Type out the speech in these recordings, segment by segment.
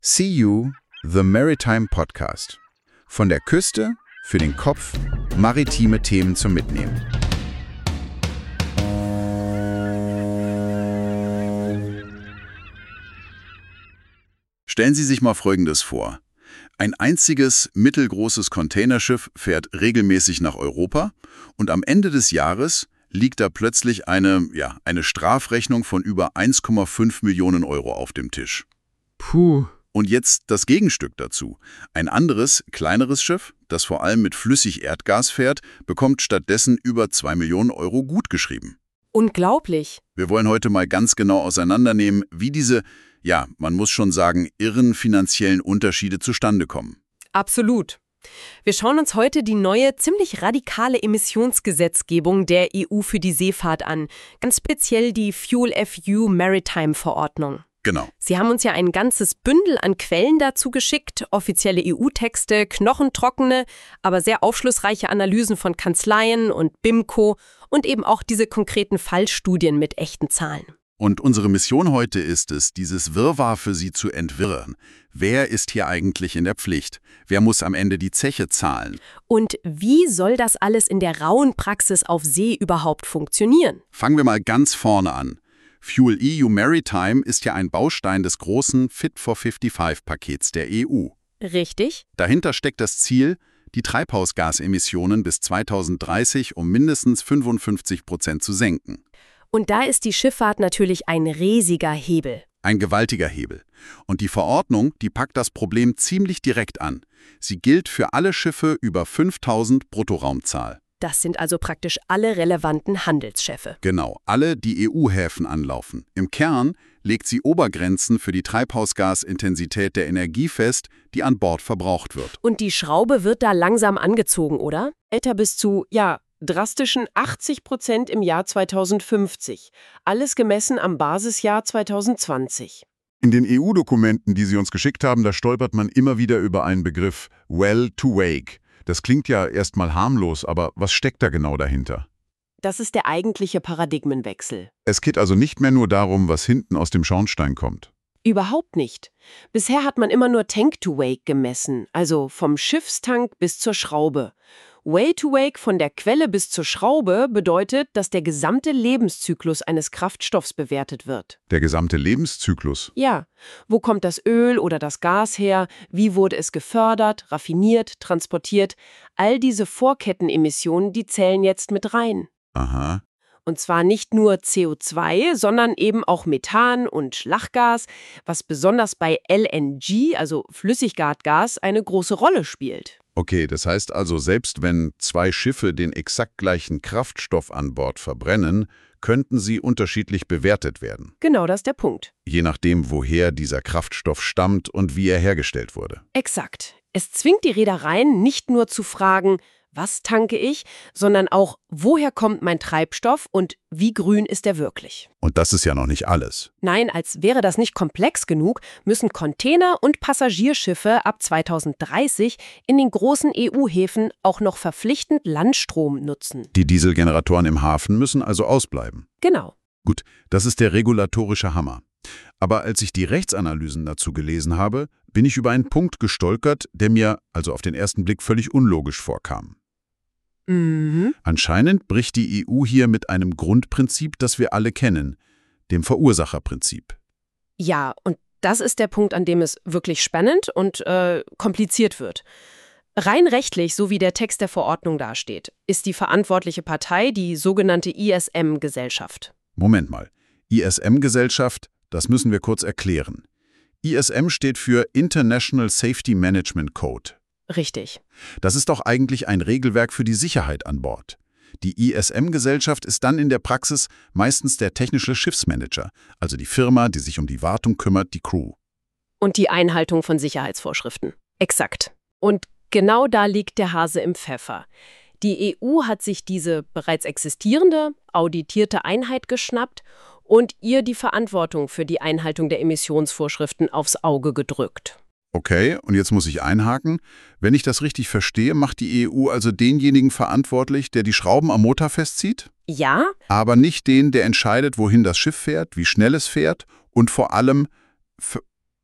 CU, The Maritime Podcast. Von der Küste für den Kopf, maritime Themen zum Mitnehmen. Stellen Sie sich mal Folgendes vor. Ein einziges mittelgroßes Containerschiff fährt regelmäßig nach Europa und am Ende des Jahres liegt da plötzlich eine Strafrechnung von über 1,5 Millionen Euro auf dem Tisch. Puh. Und jetzt das Gegenstück dazu. Ein anderes, kleineres Schiff, das vor allem mit Flüssig-Erdgas fährt, bekommt stattdessen über 2 Millionen Euro gutgeschrieben. Unglaublich. Wir wollen heute mal ganz genau auseinandernehmen, wie diese, man muss schon sagen, irren finanziellen Unterschiede zustande kommen. Absolut. Wir schauen uns heute die neue, ziemlich radikale Emissionsgesetzgebung der EU für die Seefahrt an, ganz speziell die FuelFU Maritime Verordnung. Genau. Sie haben uns ja ein ganzes Bündel an Quellen dazu geschickt, offizielle EU-Texte, knochentrockene, aber sehr aufschlussreiche Analysen von Kanzleien und BIMCO und eben auch diese konkreten Fallstudien mit echten Zahlen. Und unsere Mission heute ist es, dieses Wirrwarr für Sie zu entwirren. Wer ist hier eigentlich in der Pflicht? Wer muss am Ende die Zeche zahlen? Und wie soll das alles in der rauen Praxis auf See überhaupt funktionieren? Fangen wir mal ganz vorne an. FuelEU Maritime ist ja ein Baustein des großen Fit for 55-Pakets der EU. Richtig? Dahinter steckt das Ziel, die Treibhausgasemissionen bis 2030 um mindestens 55% zu senken. Und da ist die Schifffahrt natürlich ein riesiger Hebel. Ein gewaltiger Hebel. Und die Verordnung, die packt das Problem ziemlich direkt an. Sie gilt für alle Schiffe über 5000 Bruttoraumzahl. Das sind also praktisch alle relevanten Handelsschiffe. Genau, alle, die EU-Häfen anlaufen. Im Kern legt sie Obergrenzen für die Treibhausgasintensität der Energie fest, die an Bord verbraucht wird. Und die Schraube wird da langsam angezogen, oder? Etwa bis zu, drastischen 80% im Jahr 2050. Alles gemessen am Basisjahr 2020. In den EU-Dokumenten, die Sie uns geschickt haben, da stolpert man immer wieder über einen Begriff Well to Wake. Das klingt ja erstmal harmlos, aber was steckt da genau dahinter? Das ist der eigentliche Paradigmenwechsel. Es geht also nicht mehr nur darum, was hinten aus dem Schornstein kommt. Überhaupt nicht. Bisher hat man immer nur Tank-to-Wake gemessen, also vom Schiffstank bis zur Schraube. Way-to-Wake von der Quelle bis zur Schraube bedeutet, dass der gesamte Lebenszyklus eines Kraftstoffs bewertet wird. Der gesamte Lebenszyklus? Ja. Wo kommt das Öl oder das Gas her? Wie wurde es gefördert, raffiniert, transportiert? All diese Vorkettenemissionen, die zählen jetzt mit rein. Aha. Und zwar nicht nur CO2, sondern eben auch Methan und Lachgas, was besonders bei LNG, also Flüssiggasgas, eine große Rolle spielt. Okay, das heißt also, selbst wenn zwei Schiffe den exakt gleichen Kraftstoff an Bord verbrennen, könnten sie unterschiedlich bewertet werden. Genau, das ist der Punkt. Je nachdem, woher dieser Kraftstoff stammt und wie er hergestellt wurde. Exakt. Es zwingt die Reedereien nicht nur zu fragen, was tanke ich, sondern auch, woher kommt mein Treibstoff und wie grün ist er wirklich. Und das ist ja noch nicht alles. Nein, als wäre das nicht komplex genug, müssen Container- und Passagierschiffe ab 2030 in den großen EU-Häfen auch noch verpflichtend Landstrom nutzen. Die Dieselgeneratoren im Hafen müssen also ausbleiben. Genau. Gut, das ist der regulatorische Hammer. Aber als ich die Rechtsanalysen dazu gelesen habe, bin ich über einen Punkt gestolpert, der mir also auf den ersten Blick völlig unlogisch vorkam. Anscheinend bricht die EU hier mit einem Grundprinzip, das wir alle kennen, dem Verursacherprinzip. Ja, und das ist der Punkt, an dem es wirklich spannend und kompliziert wird. Rein rechtlich, so wie der Text der Verordnung dasteht, ist die verantwortliche Partei die sogenannte ISM-Gesellschaft. Moment mal, ISM-Gesellschaft, das müssen wir kurz erklären. ISM steht für International Safety Management Code. Richtig. Das ist doch eigentlich ein Regelwerk für die Sicherheit an Bord. Die ISM-Gesellschaft ist dann in der Praxis meistens der technische Schiffsmanager, also die Firma, die sich um die Wartung kümmert, die Crew. Und die Einhaltung von Sicherheitsvorschriften. Exakt. Und genau da liegt der Hase im Pfeffer. Die EU hat sich diese bereits existierende, auditierte Einheit geschnappt und ihr die Verantwortung für die Einhaltung der Emissionsvorschriften aufs Auge gedrückt. Okay, und jetzt muss ich einhaken. Wenn ich das richtig verstehe, macht die EU also denjenigen verantwortlich, der die Schrauben am Motor festzieht? Ja. Aber nicht den, der entscheidet, wohin das Schiff fährt, wie schnell es fährt und vor allem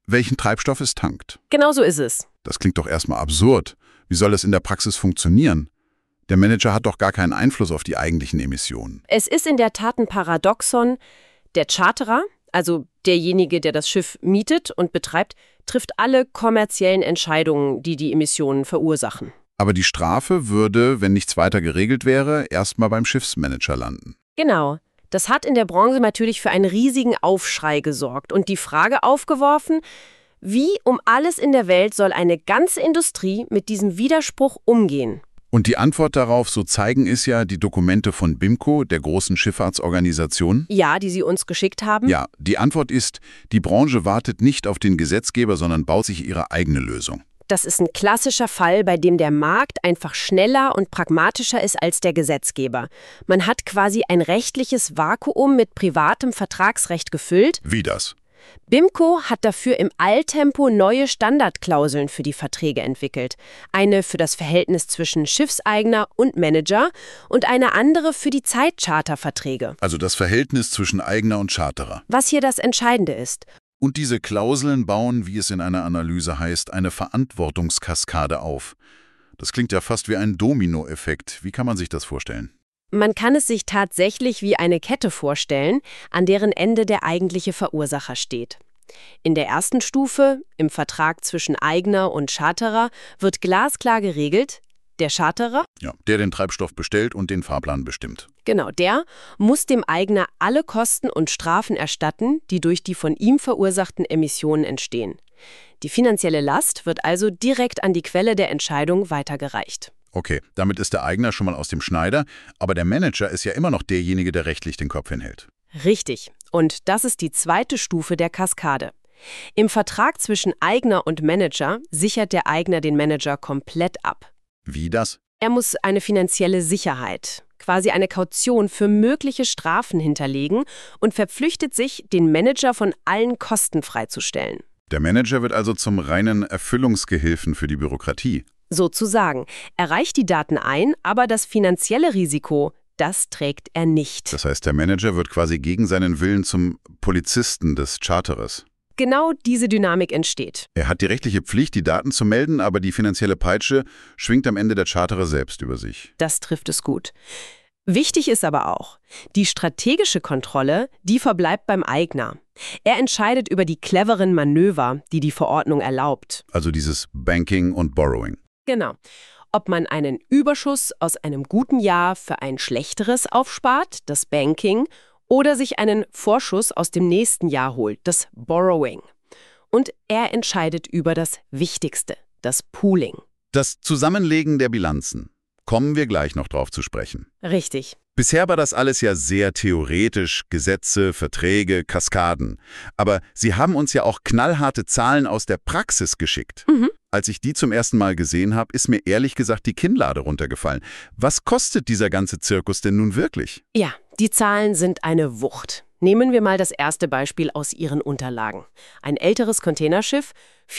welchen Treibstoff es tankt. Genau so ist es. Das klingt doch erstmal absurd. Wie soll das in der Praxis funktionieren? Der Manager hat doch gar keinen Einfluss auf die eigentlichen Emissionen. Es ist in der Tat ein Paradoxon. Der Charterer, also derjenige, der das Schiff mietet und betreibt, trifft alle kommerziellen Entscheidungen, die die Emissionen verursachen. Aber die Strafe würde, wenn nichts weiter geregelt wäre, erstmal beim Schiffsmanager landen. Genau. Das hat in der Branche natürlich für einen riesigen Aufschrei gesorgt und die Frage aufgeworfen, wie um alles in der Welt soll eine ganze Industrie mit diesem Widerspruch umgehen? Und die Antwort darauf, so zeigen es ja die Dokumente von BIMCO, der großen Schifffahrtsorganisation. Ja, die Sie uns geschickt haben. Ja, die Antwort ist, die Branche wartet nicht auf den Gesetzgeber, sondern baut sich ihre eigene Lösung. Das ist ein klassischer Fall, bei dem der Markt einfach schneller und pragmatischer ist als der Gesetzgeber. Man hat quasi ein rechtliches Vakuum mit privatem Vertragsrecht gefüllt. Wie das? BIMCO hat dafür im Eiltempo neue Standardklauseln für die Verträge entwickelt. Eine für das Verhältnis zwischen Schiffseigner und Manager und eine andere für die Zeitcharterverträge. Also das Verhältnis zwischen Eigner und Charterer. Was hier das Entscheidende ist. Und diese Klauseln bauen, wie es in einer Analyse heißt, eine Verantwortungskaskade auf. Das klingt ja fast wie ein Dominoeffekt. Wie kann man sich das vorstellen? Man kann es sich tatsächlich wie eine Kette vorstellen, an deren Ende der eigentliche Verursacher steht. In der ersten Stufe, im Vertrag zwischen Eigner und Charterer, wird glasklar geregelt, der Charterer, Ja, der den Treibstoff bestellt und den Fahrplan bestimmt. genau, der muss dem Eigner alle Kosten und Strafen erstatten, die durch die von ihm verursachten Emissionen entstehen. Die finanzielle Last wird also direkt an die Quelle der Entscheidung weitergereicht. Okay, damit ist der Eigner schon mal aus dem Schneider, aber der Manager ist ja immer noch derjenige, der rechtlich den Kopf hinhält. Richtig. Und das ist die zweite Stufe der Kaskade. Im Vertrag zwischen Eigner und Manager sichert der Eigner den Manager komplett ab. Wie das? Er muss eine finanzielle Sicherheit, quasi eine Kaution für mögliche Strafen hinterlegen und verpflichtet sich, den Manager von allen Kosten freizustellen. Der Manager wird also zum reinen Erfüllungsgehilfen für die Bürokratie. Sozusagen. Er reicht die Daten ein, aber das finanzielle Risiko, das trägt er nicht. Das heißt, der Manager wird quasi gegen seinen Willen zum Polizisten des Charterers. Genau diese Dynamik entsteht. Er hat die rechtliche Pflicht, die Daten zu melden, aber die finanzielle Peitsche schwingt am Ende der Charterer selbst über sich. Das trifft es gut. Wichtig ist aber auch, die strategische Kontrolle, die verbleibt beim Eigner. Er entscheidet über die cleveren Manöver, die die Verordnung erlaubt. Also dieses Banking und Borrowing. Genau. Ob man einen Überschuss aus einem guten Jahr für ein schlechteres aufspart, das Banking, oder sich einen Vorschuss aus dem nächsten Jahr holt, das Borrowing. Und er entscheidet über das Wichtigste, das Pooling. Das Zusammenlegen der Bilanzen. Kommen wir gleich noch drauf zu sprechen. Richtig. Bisher war das alles ja sehr theoretisch, Gesetze, Verträge, Kaskaden. Aber Sie haben uns ja auch knallharte Zahlen aus der Praxis geschickt. Als ich die zum ersten Mal gesehen habe, ist mir ehrlich gesagt die Kinnlade runtergefallen. Was kostet dieser ganze Zirkus denn nun wirklich? Ja, die Zahlen sind eine Wucht. Nehmen wir mal das erste Beispiel aus Ihren Unterlagen. Ein älteres Containerschiff,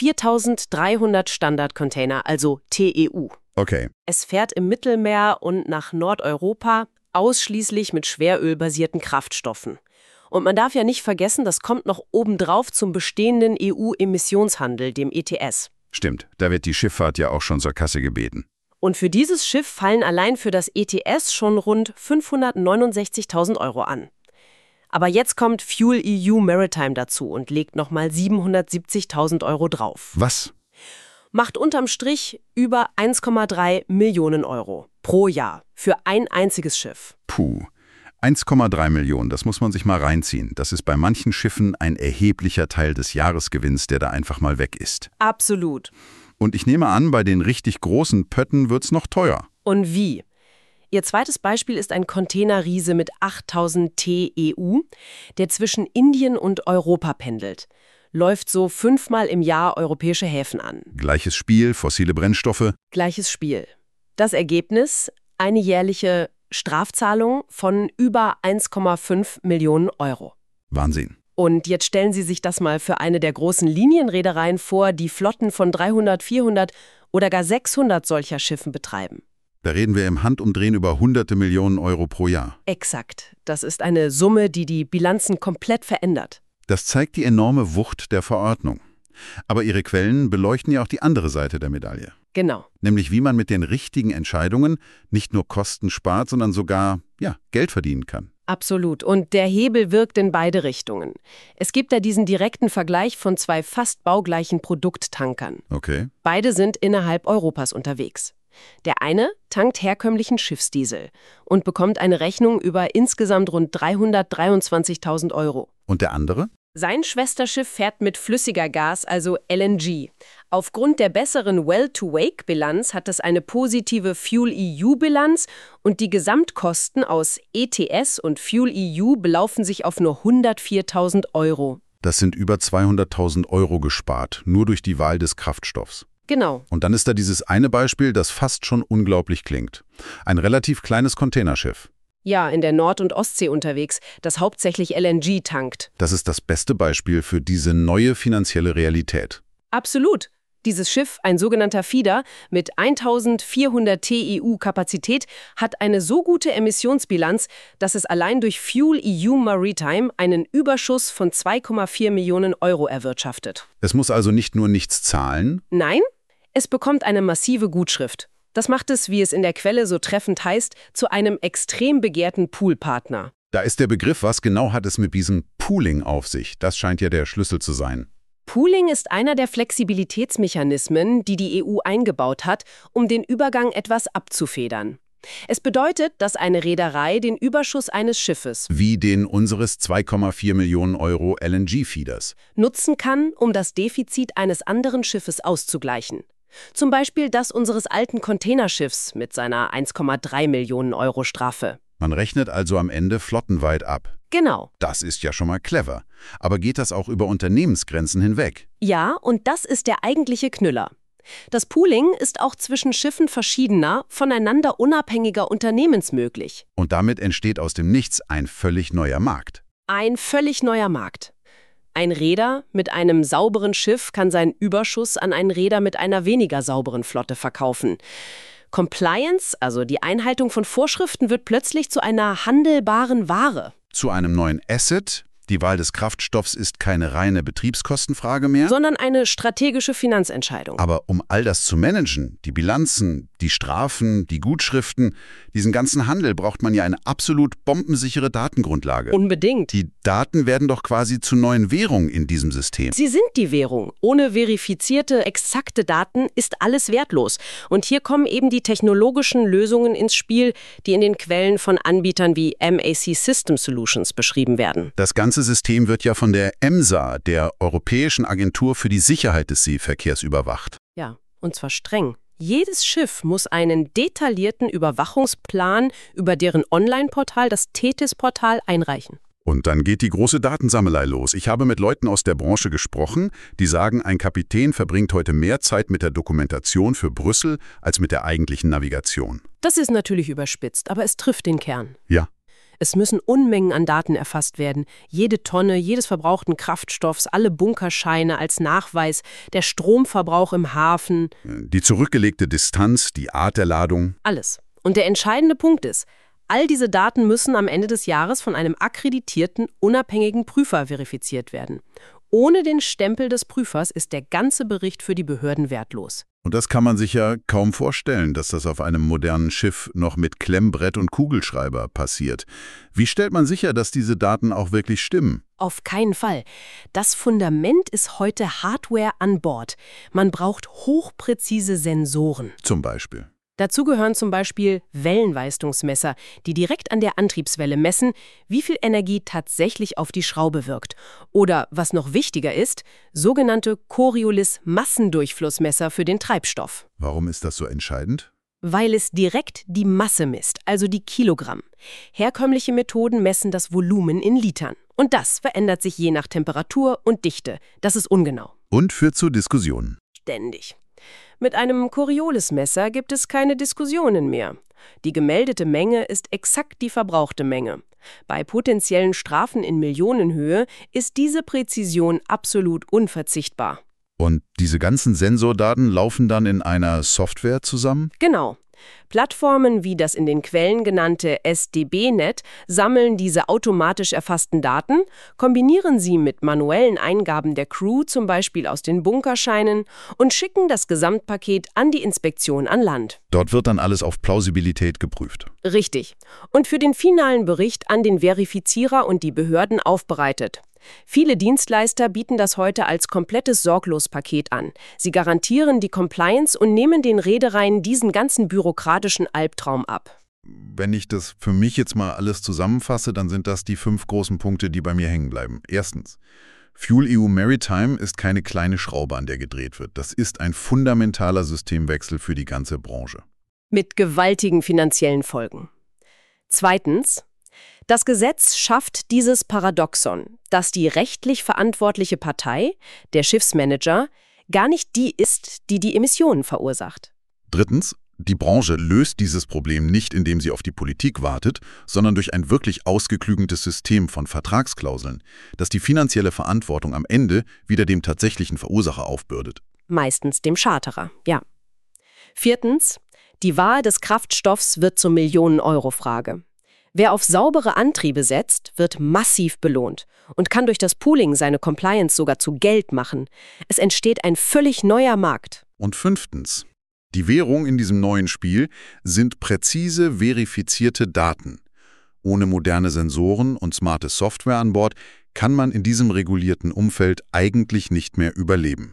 4.300 Standardcontainer, also TEU. Okay, Es fährt im Mittelmeer und nach Nordeuropa ausschließlich mit schwerölbasierten Kraftstoffen. Und man darf ja nicht vergessen, das kommt noch obendrauf zum bestehenden EU-Emissionshandel, dem ETS. stimmt. Da wird die Schifffahrt ja auch schon zur Kasse gebeten. Und für dieses Schiff fallen allein für das ETS schon rund 569.000 € an. Aber jetzt kommt Fuel EU Maritime dazu und legt nochmal 770.000 € drauf. Was? Macht unterm Strich über 1,3 Millionen € pro Jahr für ein einziges Schiff. Puh. 1,3 Millionen, das muss man sich mal reinziehen. Das ist bei manchen Schiffen ein erheblicher Teil des Jahresgewinns, der da einfach mal weg ist. Absolut. Und ich nehme an, bei den richtig großen Pötten wird's noch teuer. Und wie? Ihr zweites Beispiel ist ein Containerriese mit 8.000 TEU, der zwischen Indien und Europa pendelt. Läuft so 5-mal im Jahr europäische Häfen an. Gleiches Spiel, fossile Brennstoffe. Gleiches Spiel. Das Ergebnis? Eine jährliche Strafzahlung von über 1,5 Millionen €. Wahnsinn. Und jetzt stellen Sie sich das mal für eine der großen Linienreedereien vor, die Flotten von 300, 400 oder gar 600 solcher Schiffen betreiben. Da reden wir im Handumdrehen über hunderte Millionen € pro Jahr. Exakt. Das ist eine Summe, die die Bilanzen komplett verändert. Das zeigt die enorme Wucht der Verordnung. Aber Ihre Quellen beleuchten ja auch die andere Seite der Medaille. Genau. Nämlich wie man mit den richtigen Entscheidungen nicht nur Kosten spart, sondern sogar Geld verdienen kann. Absolut. Und der Hebel wirkt in beide Richtungen. Es gibt da diesen direkten Vergleich von 2 fast baugleichen Produkttankern. Okay. Beide sind innerhalb Europas unterwegs. Der eine tankt herkömmlichen Schiffsdiesel und bekommt eine Rechnung über insgesamt rund 323.000 €. Und der andere? Sein Schwesterschiff fährt mit flüssiger Gas, also LNG. Aufgrund der besseren Well-to-Wake-Bilanz hat es eine positive Fuel-EU-Bilanz und die Gesamtkosten aus ETS und Fuel-EU belaufen sich auf nur 104.000 €. Das sind über 200.000 € gespart, nur durch die Wahl des Kraftstoffs. Genau. Und dann ist da dieses eine Beispiel, das fast schon unglaublich klingt. Ein relativ kleines Containerschiff. Ja, in der Nord- und Ostsee unterwegs, das hauptsächlich LNG tankt. Das ist das beste Beispiel für diese neue finanzielle Realität. Absolut. Dieses Schiff, ein sogenannter Feeder mit 1400 TEU Kapazität, hat eine so gute Emissionsbilanz, dass es allein durch Fuel EU Maritime einen Überschuss von 2,4 Millionen € erwirtschaftet. Es muss also nicht nur nichts zahlen. Nein, es bekommt eine massive Gutschrift. Das macht es, wie es in der Quelle so treffend heißt, zu einem extrem begehrten Poolpartner. Da ist der Begriff, was genau hat es mit diesem Pooling auf sich? Das scheint ja der Schlüssel zu sein. Pooling ist einer der Flexibilitätsmechanismen, die die EU eingebaut hat, um den Übergang etwas abzufedern. Es bedeutet, dass eine Reederei den Überschuss eines Schiffes, wie den unseres 2,4 Millionen € LNG-Feeders, nutzen kann, um das Defizit eines anderen Schiffes auszugleichen. Zum Beispiel das unseres alten Containerschiffs mit seiner 1,3 Millionen € Strafe. Man rechnet also am Ende flottenweit ab. Genau. Das ist ja schon mal clever. Aber geht das auch über Unternehmensgrenzen hinweg? Ja, und das ist der eigentliche Knüller. Das Pooling ist auch zwischen Schiffen verschiedener, voneinander unabhängiger Unternehmens möglich. Und damit entsteht aus dem Nichts ein völlig neuer Markt. Ein völlig neuer Markt. Ein Reeder mit einem sauberen Schiff kann seinen Überschuss an einen Reeder mit einer weniger sauberen Flotte verkaufen. Compliance, also die Einhaltung von Vorschriften, wird plötzlich zu einer handelbaren Ware. Zu einem neuen Asset. Die Wahl des Kraftstoffs ist keine reine Betriebskostenfrage mehr, Sondern eine strategische Finanzentscheidung. aber um all das zu managen, die Bilanzen, die Strafen, die Gutschriften, diesen ganzen Handel braucht man ja eine absolut bombensichere Datengrundlage. Unbedingt. Die Daten werden doch quasi zu neuen Währungen in diesem System. Sie sind die Währung. Ohne verifizierte, exakte Daten ist alles wertlos. Und hier kommen eben die technologischen Lösungen ins Spiel, die in den Quellen von Anbietern wie MAC System Solutions beschrieben werden. Das ganze System wird ja von der EMSA, der Europäischen Agentur für die Sicherheit des Seeverkehrs, überwacht. Ja, und zwar streng. Jedes Schiff muss einen detaillierten Überwachungsplan über deren Online-Portal, das TETIS-Portal, einreichen. Und dann geht die große Datensammelei los. Ich habe mit Leuten aus der Branche gesprochen, die sagen, ein Kapitän verbringt heute mehr Zeit mit der Dokumentation für Brüssel als mit der eigentlichen Navigation. Das ist natürlich überspitzt, aber es trifft den Kern. Ja. Es müssen Unmengen an Daten erfasst werden. Jede Tonne, jedes verbrauchten Kraftstoffs, alle Bunkerscheine als Nachweis, der Stromverbrauch im Hafen. Die zurückgelegte Distanz, die Art der Ladung. Alles. Und der entscheidende Punkt ist, all diese Daten müssen am Ende des Jahres von einem akkreditierten, unabhängigen Prüfer verifiziert werden. Ohne den Stempel des Prüfers ist der ganze Bericht für die Behörden wertlos. Und das kann man sich ja kaum vorstellen, dass das auf einem modernen Schiff noch mit Klemmbrett und Kugelschreiber passiert. Wie stellt man sicher, dass diese Daten auch wirklich stimmen? Auf keinen Fall. Das Fundament ist heute Hardware an Bord. Man braucht hochpräzise Sensoren. Zum Beispiel. Dazu gehören zum Beispiel Wellenleistungsmesser, die direkt an der Antriebswelle messen, wie viel Energie tatsächlich auf die Schraube wirkt. Oder, was noch wichtiger ist, sogenannte Coriolis-Massendurchflussmesser für den Treibstoff. Warum ist das so entscheidend? Weil es direkt die Masse misst, also die Kilogramm. Herkömmliche Methoden messen das Volumen in Litern. Und das verändert sich je nach Temperatur und Dichte. Das ist ungenau. Und führt zu Diskussionen. Ständig. Mit einem Coriolis-Messer gibt es keine Diskussionen mehr. Die gemeldete Menge ist exakt die verbrauchte Menge. Bei potenziellen Strafen in Millionenhöhe ist diese Präzision absolut unverzichtbar. Und diese ganzen Sensordaten laufen dann in einer Software zusammen? Genau. Plattformen wie das in den Quellen genannte SDB-Net sammeln diese automatisch erfassten Daten, kombinieren sie mit manuellen Eingaben der Crew, zum Beispiel aus den Bunkerscheinen, und schicken das Gesamtpaket an die Inspektion an Land. Dort wird dann alles auf Plausibilität geprüft. Richtig. Und für den finalen Bericht an den Verifizierer und die Behörden aufbereitet. Viele Dienstleister bieten das heute als komplettes Sorglospaket an. Sie garantieren die Compliance und nehmen den Reedereien diesen ganzen bürokratischen Albtraum ab. Wenn ich das für mich jetzt mal alles zusammenfasse, dann sind das die 5 großen Punkte, die bei mir hängen bleiben. Erstens: FuelEU Maritime ist keine kleine Schraube, an der gedreht wird. Das ist ein fundamentaler Systemwechsel für die ganze Branche. Mit gewaltigen finanziellen Folgen. Zweitens: Das Gesetz schafft dieses Paradoxon, dass die rechtlich verantwortliche Partei, der Schiffsmanager, gar nicht die ist, die die Emissionen verursacht. Drittens: Die Branche löst dieses Problem nicht, indem sie auf die Politik wartet, sondern durch ein wirklich ausgeklügeltes System von Vertragsklauseln, das die finanzielle Verantwortung am Ende wieder dem tatsächlichen Verursacher aufbürdet. Meistens dem Charterer, ja. Viertens: Die Wahl des Kraftstoffs wird zur Millionen-Euro-Frage. Wer auf saubere Antriebe setzt, wird massiv belohnt und kann durch das Pooling seine Compliance sogar zu Geld machen. Es entsteht ein völlig neuer Markt. Und fünftens: Die Währung in diesem neuen Spiel sind präzise, verifizierte Daten. Ohne moderne Sensoren und smarte Software an Bord kann man in diesem regulierten Umfeld eigentlich nicht mehr überleben.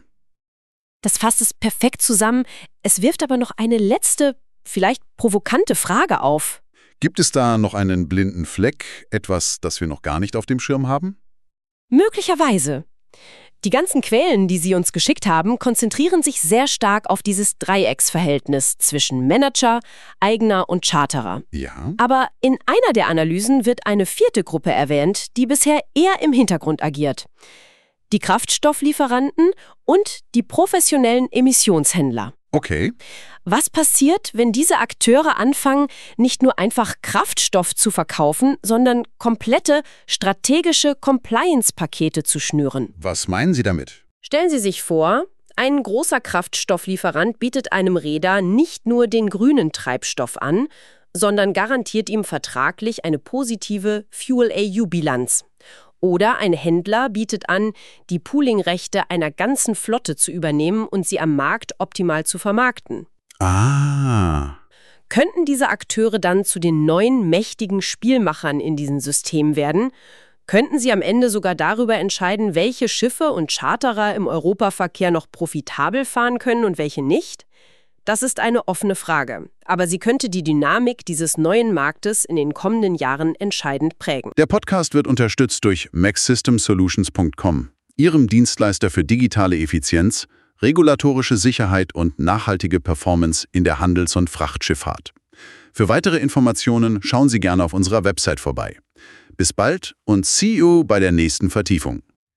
Das fasst es perfekt zusammen. Es wirft aber noch eine letzte, vielleicht provokante Frage auf. Gibt es da noch einen blinden Fleck, etwas, das wir noch gar nicht auf dem Schirm haben? Möglicherweise. Die ganzen Quellen, die Sie uns geschickt haben, konzentrieren sich sehr stark auf dieses Dreiecksverhältnis zwischen Manager, Eigner und Charterer. Ja. Aber in einer der Analysen wird eine 4. Gruppe erwähnt, die bisher eher im Hintergrund agiert. Die Kraftstofflieferanten und die professionellen Emissionshändler. Okay. Was passiert, wenn diese Akteure anfangen, nicht nur einfach Kraftstoff zu verkaufen, sondern komplette strategische Compliance-Pakete zu schnüren? Was meinen Sie damit? Stellen Sie sich vor, ein großer Kraftstofflieferant bietet einem Reeder nicht nur den grünen Treibstoff an, sondern garantiert ihm vertraglich eine positive FuelEU-Bilanz. Oder ein Händler bietet an, die Pooling-Rechte einer ganzen Flotte zu übernehmen und sie am Markt optimal zu vermarkten. Ah. Könnten diese Akteure dann zu den neuen mächtigen Spielmachern in diesem System werden? Könnten sie am Ende sogar darüber entscheiden, welche Schiffe und Charterer im Europaverkehr noch profitabel fahren können und welche nicht? Das ist eine offene Frage, aber sie könnte die Dynamik dieses neuen Marktes in den kommenden Jahren entscheidend prägen. Der Podcast wird unterstützt durch maxsystemsolutions.com, Ihrem Dienstleister für digitale Effizienz, regulatorische Sicherheit und nachhaltige Performance in der Handels- und Frachtschifffahrt. Für weitere Informationen schauen Sie gerne auf unserer Website vorbei. Bis bald und see you bei der nächsten Vertiefung.